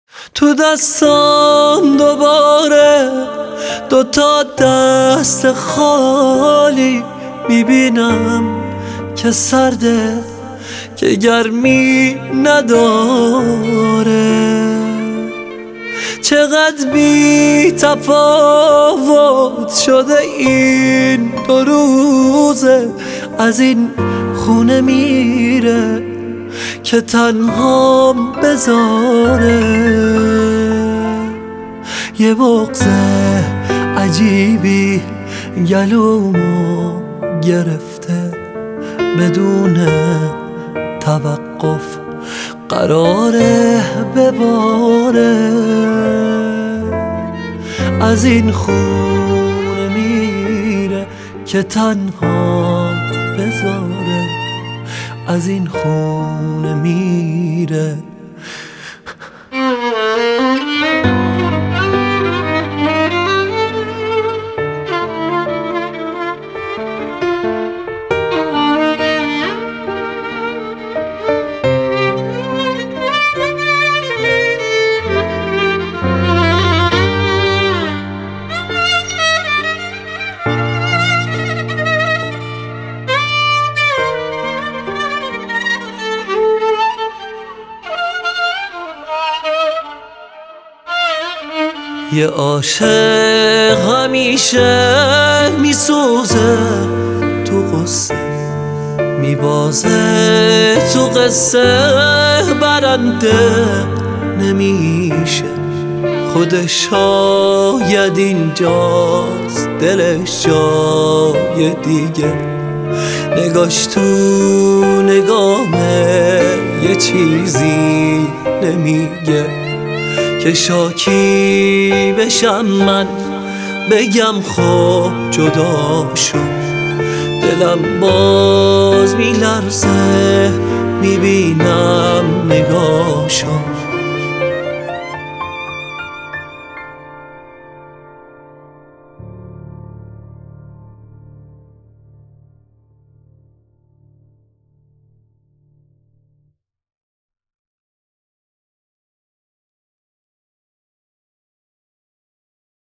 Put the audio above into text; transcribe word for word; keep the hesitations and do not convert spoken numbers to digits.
تو دستام دوباره دوتا دست خالی میبینم که سرده، که گرمی نداره. چقدر بی تفاوت شده این دو روزه، از این خونه میره که تنهام بذاره. یه بغض عجیبی گلومو گرفته، بدون توقف قراره بباره. از این خونه میره که تنها بذاره، از این خونه میره. یه عاشق همیشه میسوزه تو قصه، میبازه تو قصه، برنده نمیشه. خودش شاید اینجاست، دلش جای دیگه، نگاش تو نگامه یه چیزی نمیگه. که شاکی بشم من بگم خب جدا شو، دلم باز میلرزه میبینم نگاشو.